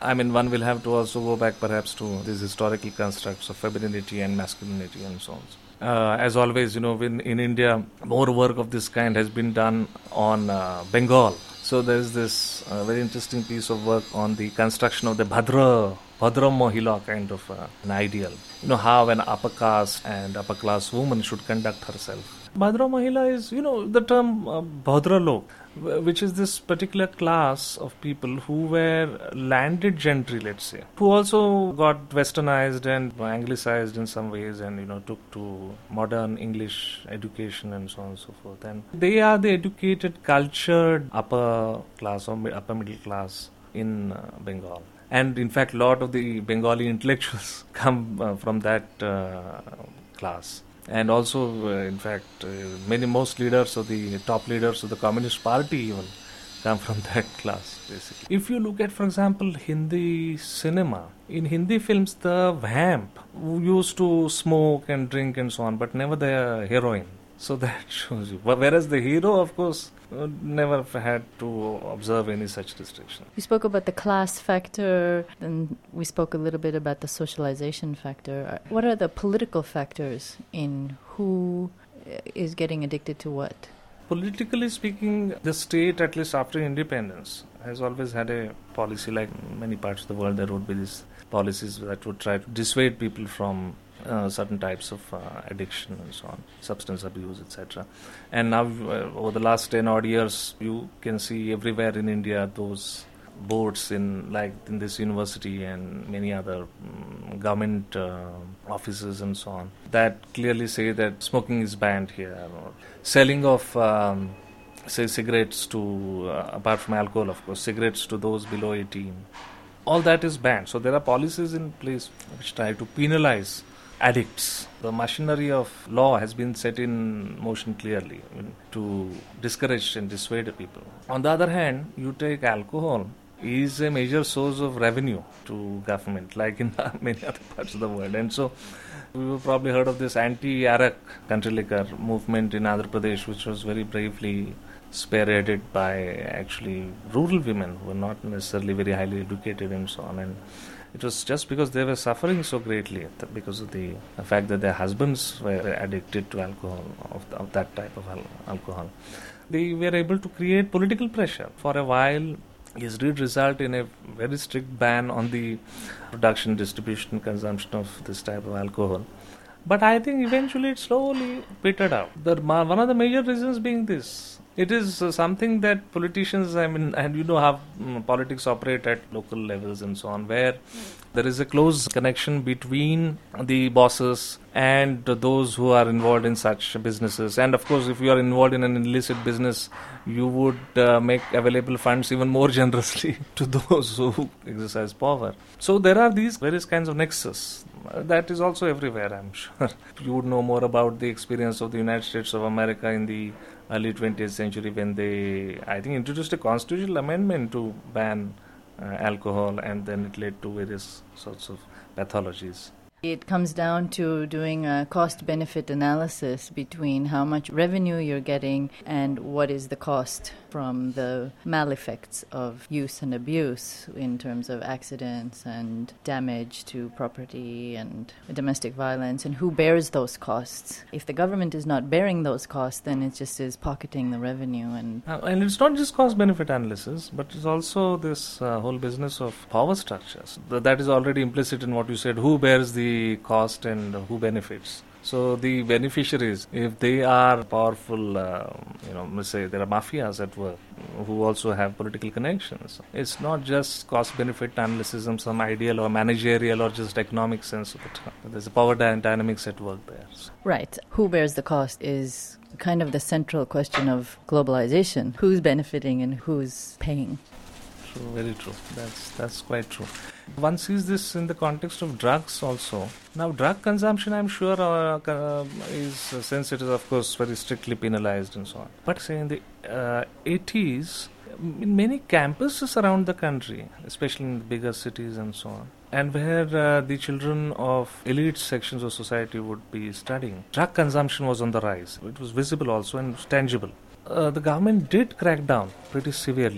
I mean, one will have to also go back perhaps to these historical constructs of femininity and masculinity and so on. Uh, as always, you know, in, in India, more work of this kind has been done on uh, Bengal. So there is this uh, very interesting piece of work on the construction of the Bhadra, Bhadra Mohila kind of uh, an ideal. You know, how an upper caste and upper class woman should conduct herself. Bhadra Mahila is, you know, the term uh, Bhadra Lok, which is this particular class of people who were landed gentry, let's say, who also got westernized and anglicized in some ways and, you know, took to modern English education and so on and so forth. And they are the educated, cultured upper class or upper middle class in uh, Bengal. And in fact, a lot of the Bengali intellectuals come uh, from that uh, class. And also, uh, in fact, uh, many most leaders of the top leaders of the Communist Party even come from that class, basically. If you look at, for example, Hindi cinema, in Hindi films, the vamp used to smoke and drink and so on, but never the heroine. So that shows you. Whereas the hero, of course, uh, never had to observe any such restriction. You spoke about the class factor, and we spoke a little bit about the socialization factor. What are the political factors in who is getting addicted to what? Politically speaking, the state, at least after independence, has always had a policy, like many parts of the world, there would be these policies that would try to dissuade people from Uh, certain types of uh, addiction and so on, substance abuse, et cetera. And now, uh, over the last ten odd years, you can see everywhere in India those boards in, like in this university and many other um, government uh, offices and so on, that clearly say that smoking is banned here, or selling of um, say cigarettes to, uh, apart from alcohol, of course, cigarettes to those below eighteen. All that is banned. So there are policies in place which try to penalize addicts. The machinery of law has been set in motion clearly to discourage and dissuade people. On the other hand, you take alcohol is a major source of revenue to government, like in many other parts of the world. And so you've probably heard of this anti-arak country liquor movement in Andhra Pradesh, which was very bravely spearheaded by actually rural women who were not necessarily very highly educated and so on. And it was just because they were suffering so greatly because of the, the fact that their husbands were addicted to alcohol, of, the, of that type of al- alcohol. They were able to create political pressure. For a while, it did result in a very strict ban on the production, distribution, consumption of this type of alcohol. But I think eventually it slowly petered out. The, one of the major reasons being this. It is uh, something that politicians, I mean, and you know how um, politics operate at local levels and so on, where there is a close connection between the bosses and uh, those who are involved in such businesses. And of course, if you are involved in an illicit business, you would uh, make available funds even more generously to those who exercise power. So there are these various kinds of nexus. Uh, that is also everywhere, I'm sure. You would know more about the experience of the United States of America in the early twentieth century when they, I think, introduced a constitutional amendment to ban uh, alcohol, and then it led to various sorts of pathologies. It comes down to doing a cost-benefit analysis between how much revenue you're getting and what is the cost from the maleffects of use and abuse in terms of accidents and damage to property and domestic violence, and who bears those costs. If the government is not bearing those costs, then it just is pocketing the revenue. And uh, and it's not just cost-benefit analysis, but it's also this uh, whole business of power structures. That is already implicit in what you said, who bears the cost and who benefits. So the beneficiaries, if they are powerful, uh, you know, let's say there are mafias at work who also have political connections. It's not just cost-benefit analysis in some ideal or managerial or just economic sense of the term. There's a power dy- dynamics at work there. So. Right. Who bears the cost is kind of the central question of globalization. Who's benefiting and who's paying? True, very true. That's that's quite true. One sees this in the context of drugs also. Now, drug consumption, I'm sure, uh, uh, is, uh, since it is, of course, very strictly penalized and so on. But say in the uh, eighties, in many campuses around the country, especially in the bigger cities and so on, and where uh, the children of elite sections of society would be studying, drug consumption was on the rise. It was visible also and tangible. Uh, the government did crack down pretty severely.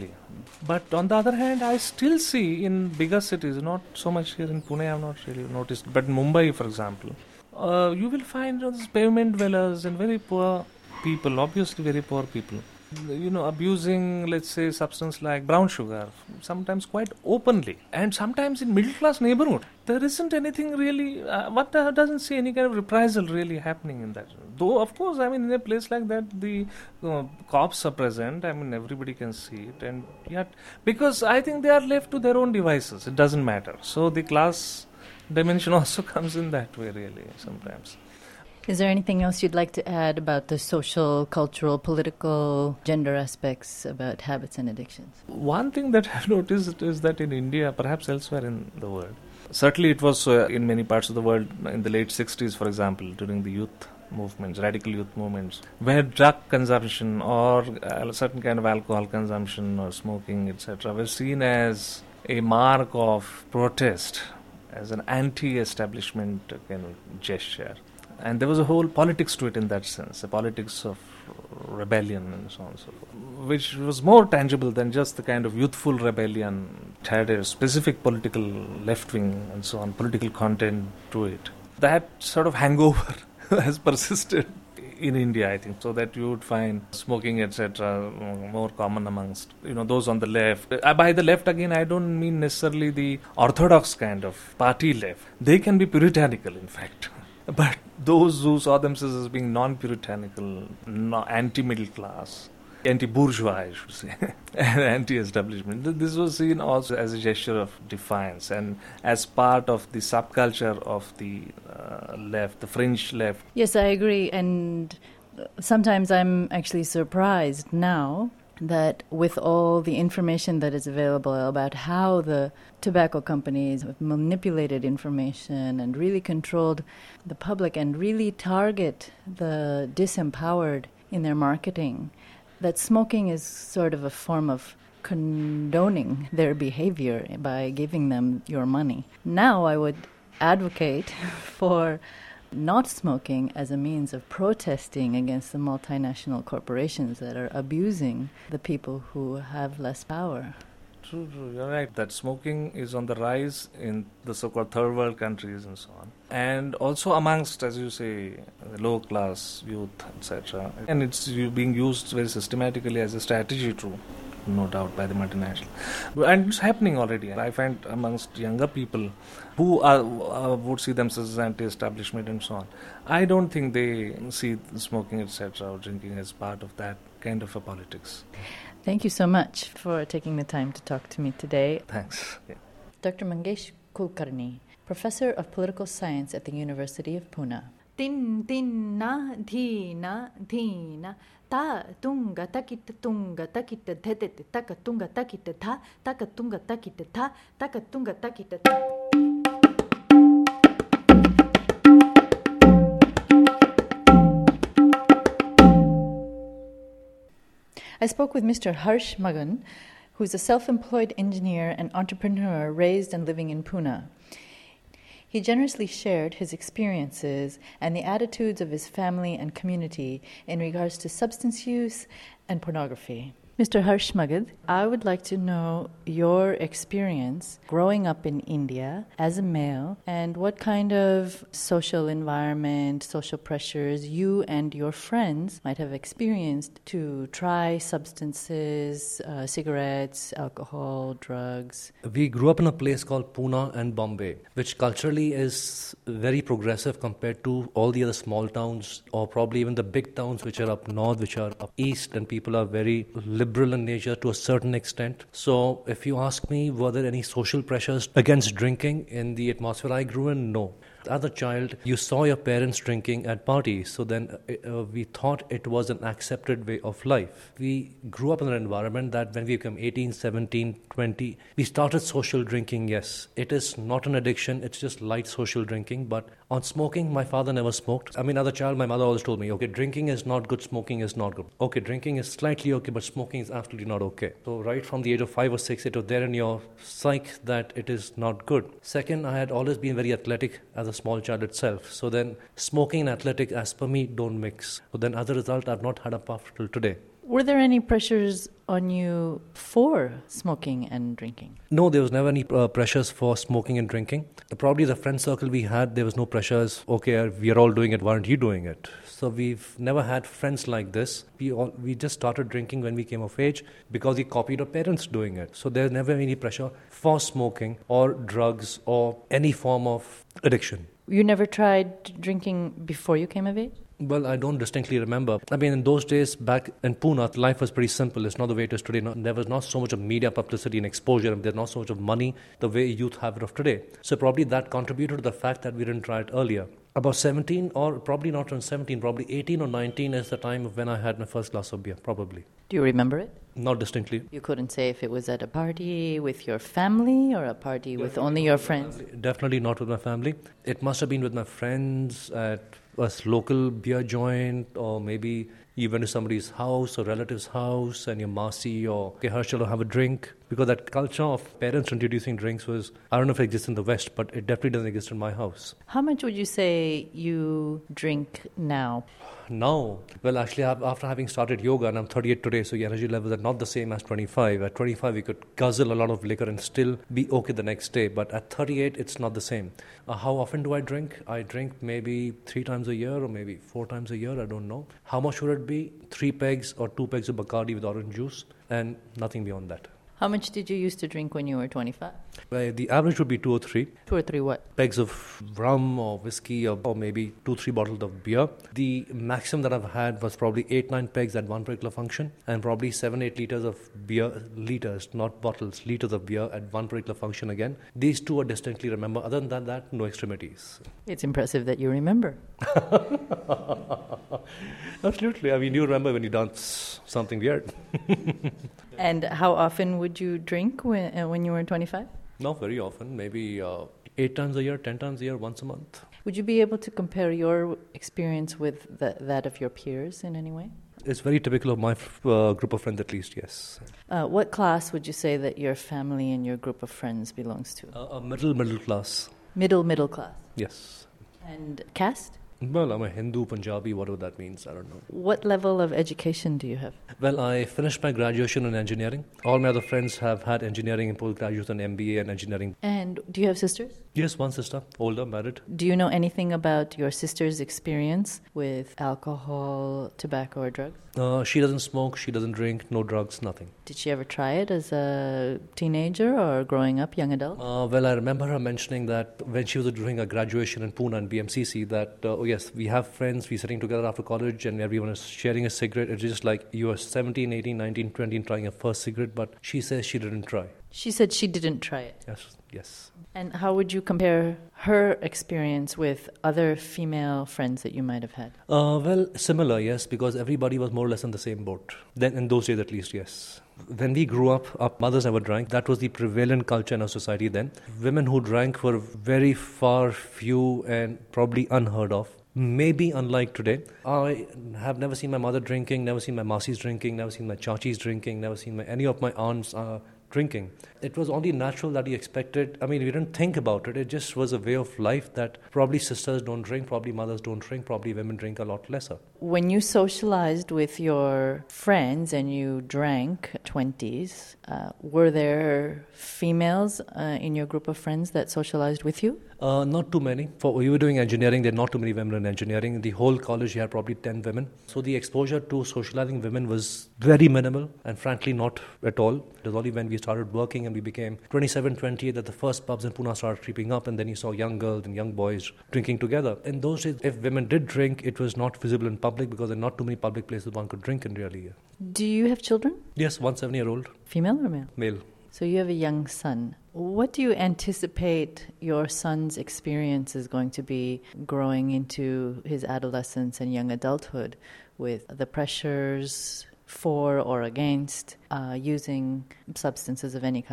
But on the other hand, I still see in bigger cities, not so much here in Pune, I have not really noticed, but in Mumbai, for example, uh, you will find you know, these pavement dwellers and very poor people, obviously very poor people, you know, abusing, let's say, substance like brown sugar, sometimes quite openly, and sometimes in middle-class neighborhood. There isn't anything really, uh, what uh, doesn't see any kind of reprisal really happening in that. Though, of course, I mean, in a place like that, the uh, cops are present, I mean, everybody can see it, and yet, because I think they are left to their own devices, it doesn't matter. So the class dimension also comes in that way, really, sometimes. Is there anything else you'd like to add about the social, cultural, political, gender aspects about habits and addictions? One thing that I've noticed is that in India, perhaps elsewhere in the world, certainly it was uh, in many parts of the world in the late sixties, for example, during the youth movements, radical youth movements, where drug consumption or a certain kind of alcohol consumption or smoking, et cetera, were seen as a mark of protest, as an anti-establishment kind of gesture. And there was a whole politics to it in that sense, a politics of rebellion and so on and so forth, which was more tangible than just the kind of youthful rebellion. It had a specific political left wing and so on, political content to it. That sort of hangover has persisted in India, I think, so that you would find smoking, et cetera, more common amongst, you know, those on the left. Uh, by the left, again, I don't mean necessarily the orthodox kind of party left. They can be puritanical, in fact. But those who saw themselves as being non-puritanical, no, anti-middle class, anti-bourgeois, I should say, and anti-establishment, this was seen also as a gesture of defiance and as part of the subculture of the uh, left, the fringe left. Yes, I agree. And sometimes I'm actually surprised now that with all the information that is available about how the tobacco companies have manipulated information and really controlled the public and really target the disempowered in their marketing, that smoking is sort of a form of condoning their behavior by giving them your money. Now I would advocate for not smoking as a means of protesting against the multinational corporations that are abusing the people who have less power. True, true. You're right that smoking is on the rise in the so-called third world countries and so on. And also amongst, as you say, the low-class youth, et cetera. And it's being used very systematically as a strategy too, no doubt, by the multinational. And it's happening already. I find amongst younger people who are, uh, would see themselves as anti-establishment and so on, I don't think they see smoking, et cetera, or drinking as part of that kind of a politics. Thank you so much for taking the time to talk to me today. Thanks. Yeah. Doctor Mangesh Kulkarni, Professor of Political Science at the University of Pune. Tin tin na dhi na dhi na ta tunga takita tunga takita dhete taka tunga takita tha taka tunga takita tha taka tunga takita tha. I spoke with Mister Harsh Magan, who's a self-employed engineer and entrepreneur raised and living in Pune. He generously shared his experiences and the attitudes of his family and community in regards to substance use and pornography. Mister Harsh Magad, I would like to know your experience growing up in India as a male and what kind of social environment, social pressures you and your friends might have experienced to try substances, uh, cigarettes, alcohol, drugs. We grew up in a place called Pune and Bombay, which culturally is very progressive compared to all the other small towns or probably even the big towns which are up north, which are up east, and people are very liberal in nature to a certain extent. So if you ask me, were there any social pressures against drinking in the atmosphere I grew in? No. As a child, you saw your parents drinking at parties, so then uh, we thought it was an accepted way of life. We grew up in an environment that when we became eighteen, seventeen, twenty, we started social drinking, yes. It is not an addiction, it's just light social drinking, but on smoking, my father never smoked. I mean, as a child, my mother always told me, okay, drinking is not good, smoking is not good. Okay, drinking is slightly okay, but smoking is absolutely not okay. So right from the age of five or six, it was there in your psyche that it is not good. Second, I had always been very athletic as a small child itself. So then smoking and athletics, as per me, don't mix. So then as a result, I've not had a puff till today. Were there any pressures on you for smoking and drinking? No, there was never any uh, pressures for smoking and drinking. Probably the friend circle we had, there was no pressures. Okay, we are all doing it. Why aren't you doing it? So we've never had friends like this. We all, we just started drinking when we came of age because we copied our parents doing it. So there's never any pressure for smoking or drugs or any form of addiction. You never tried drinking before you came of age? Well, I don't distinctly remember. I mean, in those days, back in Pune, life was pretty simple. It's not the way it is today. No, there was not so much of media publicity and exposure. There's not so much of money the way youth have it of today. So probably that contributed to the fact that we didn't try it earlier. About seventeen, or probably not around seventeen, probably eighteen or nineteen is the time of when I had my first glass of beer, probably. Do you remember it? Not distinctly. You couldn't say if it was at a party with your family or a party Definitely with only your friends? Definitely not with my family. It must have been with my friends at a local beer joint, or maybe you went to somebody's house or relative's house and your Masi or okay, Harshal, have a drink. Because that culture of parents introducing drinks was, I don't know if it exists in the West, but it definitely doesn't exist in my house. How much would you say you drink now? Now, well, actually, after having started yoga, and I'm thirty-eight today, so your energy levels are not the same as twenty-five. At twenty-five, we could guzzle a lot of liquor and still be okay the next day. But at thirty-eight, it's not the same. Uh, how often do I drink? I drink maybe three times a year or maybe four times a year. I don't know. How much would it be? Three pegs or two pegs of Bacardi with orange juice and nothing beyond that. How much did you used to drink when you were twenty-five? Uh, the average would be two or three. Two or three what? Pegs of rum or whiskey or, or maybe two, three bottles of beer. The maximum that I've had was probably eight, nine pegs at one particular function, and probably seven, eight liters of beer, liters, not bottles, liters of beer at one particular function again. These two I distinctly remember. Other than that, that no extremities. It's impressive that you remember. Absolutely. I mean, you remember when you dance something weird. And how often would you drink when uh, when you were twenty-five? Not very often. Maybe uh, eight times a year, ten times a year, once a month. Would you be able to compare your experience with the, that of your peers in any way? It's very typical of my uh, group of friends, at least, yes. Uh, what class would you say that your family and your group of friends belongs to? Uh, a middle, middle class. Middle, middle class? Yes. And caste? Well, I'm a Hindu, Punjabi, whatever that means, I don't know. What level of education do you have? Well, I finished my graduation in engineering. All my other friends have had engineering and postgraduate and M B A and engineering. And do you have sisters? Yes, one sister, older, married. Do you know anything about your sister's experience with alcohol, tobacco, or drugs? Uh, she doesn't smoke, she doesn't drink, no drugs, nothing. Did she ever try it as a teenager or growing up, young adult? Uh, well, I remember her mentioning that when she was doing her graduation in Pune and B M C C, that, uh, oh yes, we have friends, we're sitting together after college and everyone is sharing a cigarette. It's just like you are seventeen, eighteen, nineteen, twenty and trying a first cigarette, but she says she didn't try. She said she didn't try it? Yes, yes. And how would you compare her experience with other female friends that you might have had? Uh, well, similar, yes, because everybody was more or less in the same boat. Then, in those days at least, yes. When we grew up, our mothers never drank. That was the prevalent culture in our society then. Women who drank were very far few and probably unheard of. Maybe unlike today. I have never seen my mother drinking, never seen my Masis drinking, never seen my Chachis drinking, never seen my, any of my aunts uh, drinking. It was only natural that you expected. I mean, we didn't think about it. It just was a way of life that probably sisters don't drink, probably mothers don't drink, probably women drink a lot lesser. When you socialized with your friends and you drank twenties, uh, were there females uh, in your group of friends that socialized with you? Uh, not too many. For we were doing engineering, there are not too many women in engineering. In the whole college, you had probably ten women. So the exposure to socializing women was very minimal and frankly not at all. It was only when we started working and we became twenty-seven, twenty-eight that the first pubs in Pune started creeping up, and then you saw young girls and young boys drinking together. In those days, if women did drink, it was not visible in public because there are not too many public places one could drink in really. Do you have children? Yes, one seven-year-old. Female or male? Male. So you have a young son. What do you anticipate your son's experience is going to be growing into his adolescence and young adulthood with the pressures for or against uh, using substances of any kind?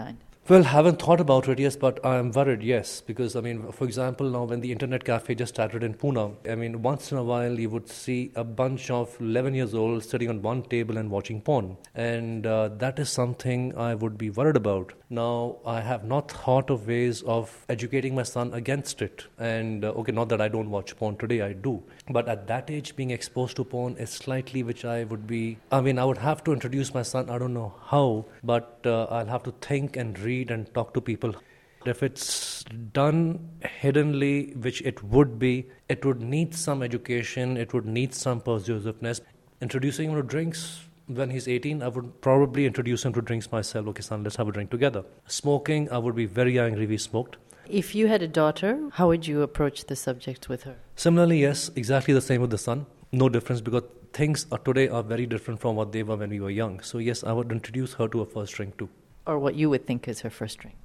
Well, haven't thought about it, yes, but I'm worried, yes, because, I mean, for example, now when the internet cafe just started in Pune, I mean, once in a while you would see a bunch of eleven years old sitting on one table and watching porn, and uh, that is something I would be worried about. Now, I have not thought of ways of educating my son against it, and, uh, okay, not that I don't watch porn today, I do, but at that age, being exposed to porn is slightly which I would be, I mean, I would have to introduce my son, I don't know how, but uh, I'll have to think and read and talk to people. If it's done hiddenly, which it would be, it would need some education, it would need some persuasiveness. Introducing him to drinks when he's eighteen, I would probably introduce him to drinks myself. Okay, son, let's have a drink together. Smoking, I would be very angry if he smoked. If you had a daughter, how would you approach the subject with her? Similarly, yes, exactly the same with the son. No difference, because things are today are very different from what they were when we were young. So yes, I would introduce her to a first drink too. Or what you would think is her first drink.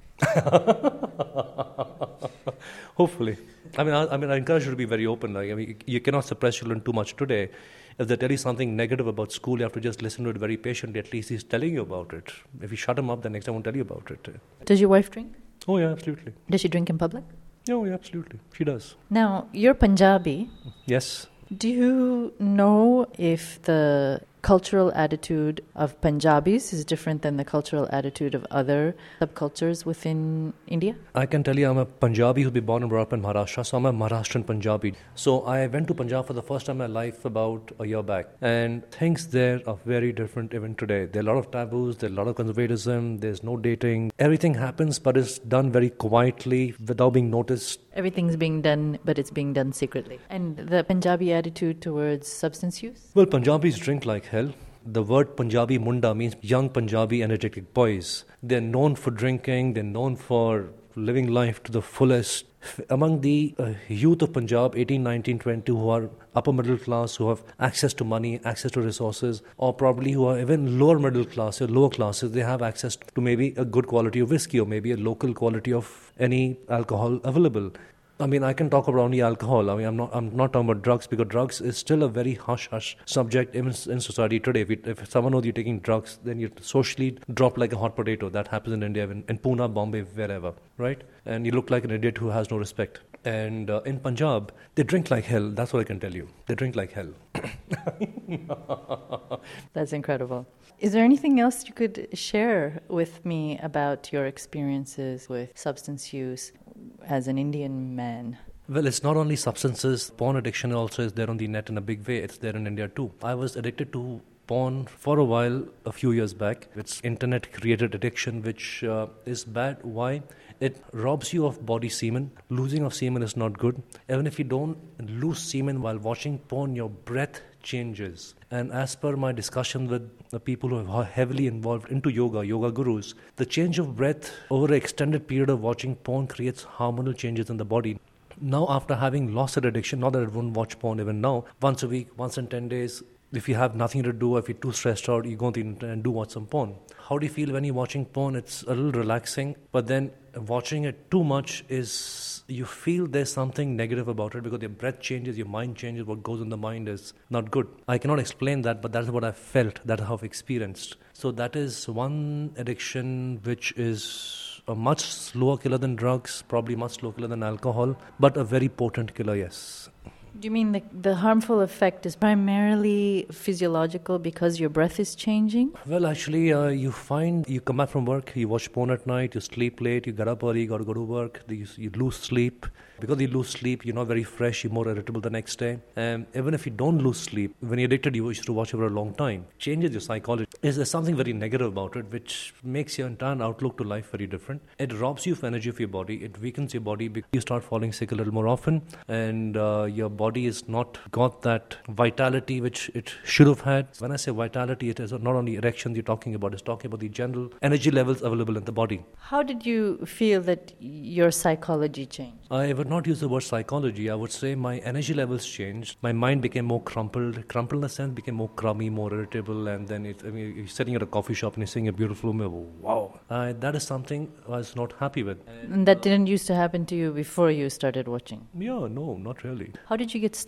Hopefully. I mean, I, I mean, I encourage you to be very open. Like, I mean, you cannot suppress children too much today. If they tell you something negative about school, you have to just listen to it very patiently. At least he's telling you about it. If you shut him up, the next time won't tell you about it. Does your wife drink? Oh, yeah, absolutely. Does she drink in public? Oh, yeah, absolutely. She does. Now, you're Punjabi. Yes. Do you know if the cultural attitude of Punjabis is different than the cultural attitude of other subcultures within India? I can tell you I'm a Punjabi who's been born and brought up in Maharashtra, so I'm a Maharashtrian Punjabi. So I went to Punjab for the first time in my life about a year back, and things there are very different even today. There are a lot of taboos, there are a lot of conservatism, there's no dating. Everything happens, but it's done very quietly without being noticed. Everything's being done, but it's being done secretly. And the Punjabi attitude towards substance use? Well, Punjabis drink like hell. The word Punjabi Munda means young Punjabi energetic boys. They're known for drinking, they're known for living life to the fullest. Among the uh, youth of Punjab, eighteen, nineteen, twenty, who are upper middle class, who have access to money, access to resources, or probably who are even lower middle class or lower classes, they have access to maybe a good quality of whiskey or maybe a local quality of any alcohol available. I mean, I can talk about only alcohol. I mean, I'm not I'm not talking about drugs, because drugs is still a very hush-hush subject even in society today. If, it, if someone knows you're taking drugs, then you socially drop like a hot potato. That happens in India, in, in Pune, Bombay, wherever, right? And you look like an idiot who has no respect. And uh, in Punjab, they drink like hell. That's what I can tell you. They drink like hell. That's incredible. Is there anything else you could share with me about your experiences with substance use as an Indian man? Well, it's not only substances. Porn addiction also is there on the net in a big way. It's there in India too. I was addicted to porn for a while, a few years back. It's internet-created addiction, which uh, is bad. Why? It robs you of body semen. Losing of semen is not good. Even if you don't lose semen while watching porn, your breath changes. And as per my discussion with the people who are heavily involved into yoga, yoga gurus, the change of breath over an extended period of watching porn creates hormonal changes in the body. Now, after having lost that addiction, not that I won't watch porn even now, once a week, once in ten days, if you have nothing to do, if you're too stressed out, you go on the internet and do watch some porn. How do you feel when you're watching porn? It's a little relaxing, but then watching it too much is, you feel there's something negative about it, because your breath changes, your mind changes, what goes in the mind is not good. I cannot explain that, but that's what I've felt, that's how I've experienced. So that is one addiction which is a much slower killer than drugs, probably much slower killer than alcohol, but a very potent killer, yes. Do you mean the, the harmful effect is primarily physiological because your breath is changing? Well, actually, uh, you find you come back from work, you watch porn at night, you sleep late, you get up early, you got to go to work, you, you lose sleep. Because you lose sleep, you're not very fresh, you're more irritable the next day. And even if you don't lose sleep, when you're addicted, you used to watch it for a long time. Changes your psychology. There's something very negative about it, which makes your entire outlook to life very different. It robs you of energy of your body. It weakens your body because you start falling sick a little more often. And uh, your body is not got that vitality which it should have had. When I say vitality, it is not only erections you're talking about, it's talking about the general energy levels available in the body. How did you feel that your psychology changed? I would not use the word psychology. I would say my energy levels changed. My mind became more crumpled. Crumpled in the sense became more crummy, more irritable. And then it, I mean, you're sitting at a coffee shop and you're seeing a beautiful woman. Wow. Uh, that is something I was not happy with. And that didn't used to happen to you before you started watching? Yeah, no, not really. How did you get started?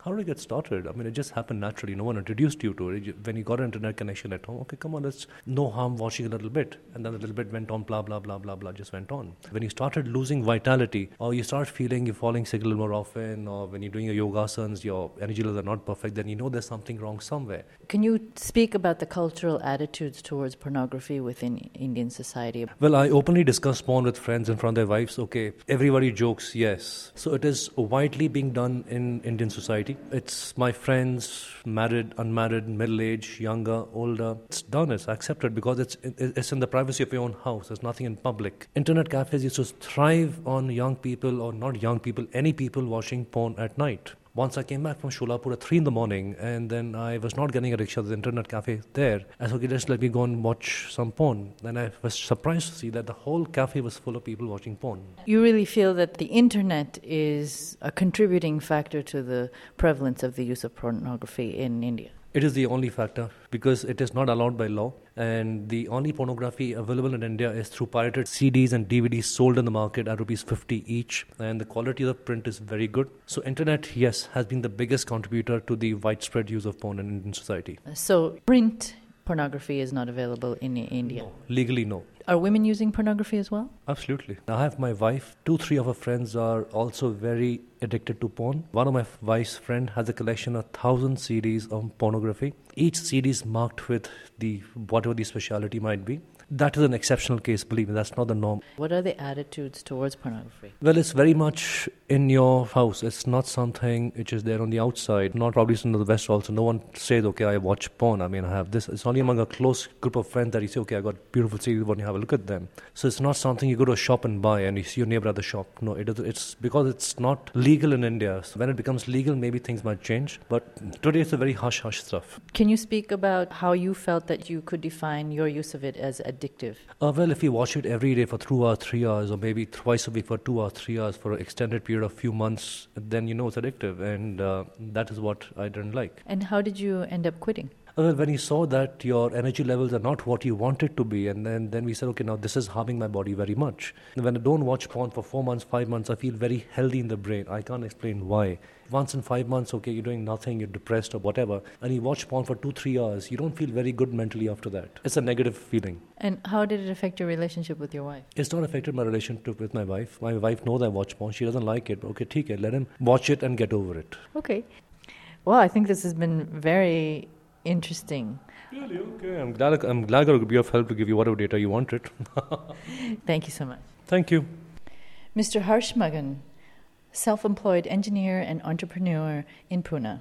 How did it get started? I mean, it just happened naturally. No one introduced you to it. When you got an internet connection at home, okay, come on, let's no harm watching a little bit. And then a little bit went on, blah, blah, blah, blah, blah, just went on. When you started losing vitality, or you start feeling you're falling sick a little more often, or when you're doing your yoga asanas, your energy levels are not perfect, then you know there's something wrong somewhere. Can you speak about the cultural attitudes towards pornography within Indian society? Well, I openly discuss porn with friends in front of their wives. Okay, everybody jokes, yes. So it is widely being done in Indian society. It's my friends, married, unmarried, middle-aged, younger, older. It's done, it's accepted because it's it's in the privacy of your own house. There's nothing in public. Internet cafes used to thrive on young people, or not young people, any people watching porn at night. Once I came back from Sholapur at three in the morning, and then I was not getting a rickshaw, the internet cafe there. I said, okay, just let me go and watch some porn. Then I was surprised to see that the whole cafe was full of people watching porn. You really feel that the internet is a contributing factor to the prevalence of the use of pornography in India? It is the only factor because it is not allowed by law, and the only pornography available in India is through pirated C Ds and D V Ds sold in the market at rupees fifty each, and the quality of the print is very good. So internet, yes, has been the biggest contributor to the widespread use of porn in Indian society. So print pornography is not available in India? No, legally no. Are women using pornography as well? Absolutely. I have my wife. Two, three of her friends are also very addicted to porn. One of my wife's friend has a collection of thousand C Ds of pornography. Each C D is marked with the whatever the speciality might be. That is an exceptional case, believe me, that's not the norm. What are the attitudes towards pornography? Well, it's very much in your house. It's not something which is there on the outside. Not probably in the West also. No one says, okay, I watch porn. I mean, I have this. It's only among a close group of friends that you say, okay, I got beautiful C Ds, when you have a look at them. So it's not something you go to a shop and buy and you see your neighbor at the shop. No, it is, it's because it's not legal in India. So when it becomes legal, maybe things might change. But today it's a very hush-hush stuff. Can you speak about how you felt that you could define your use of it as addictive? Uh, well, if you watch it every day for two hours, three hours, or maybe twice a week for two hours, three hours for an extended period of few months, then you know it's addictive, and uh, that is what I didn't like. And how did you end up quitting? Well, when you saw that your energy levels are not what you want it to be, and then, then we said, okay, now this is harming my body very much. And when I don't watch porn for four months, five months, I feel very healthy in the brain. I can't explain why. Once in five months, okay, you're doing nothing, you're depressed or whatever, and you watch porn for two, three hours, you don't feel very good mentally after that. It's a negative feeling. And how did it affect your relationship with your wife? It's not affected my relationship with my wife. My wife knows I watch porn. She doesn't like it. Okay, take it. Let him watch it and get over it. Okay. Well, I think this has been very interesting. Really? Okay. I'm glad, I'm glad I could be of help to give you whatever data you wanted. Thank you so much. Thank you. Mister Harsh Magan, self-employed engineer and entrepreneur in Pune.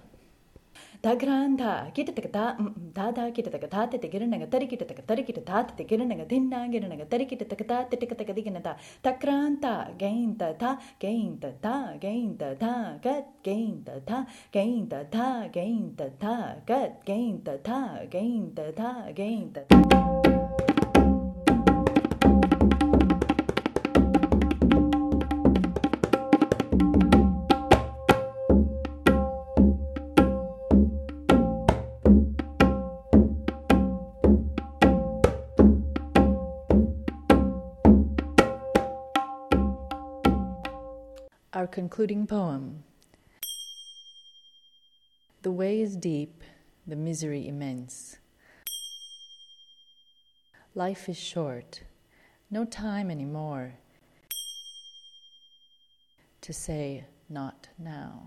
Da granda kita taka da da da kita taka da te girna tari kita taka tari kita da te girna dinna girna tari kita taka da te taka taka digna da da granda gain da da gain da da gain da da get gain da da gain da da gain da da get gain da da gain da da gain da Our concluding poem. The way is deep, the misery immense. Life is short, no time anymore to say not now.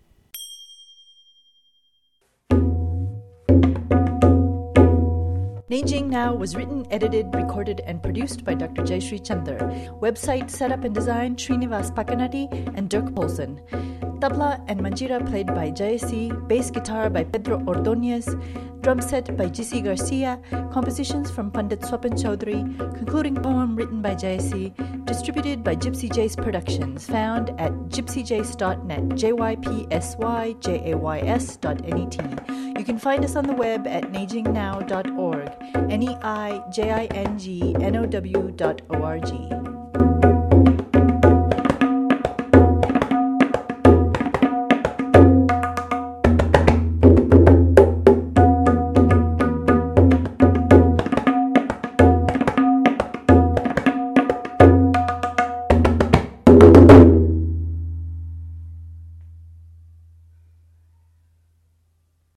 Neijing Now was written, edited, recorded, and produced by Doctor Jayshree Chandar. Website setup and design Srinivas Pakanati and Dirk Polson. Tabla and manjira played by Jayasi, bass guitar by Pedro Ordonez, drum set by G C Garcia, compositions from Pandit Swapan Chaudhary, concluding poem written by Jayasi, distributed by Gypsy Jace Productions, found at gypsy jace dot net, J Y P S Y J A Y S dot N E T. You can find us on the web at neijing now dot org, N E I J I N G N O W dot O R G.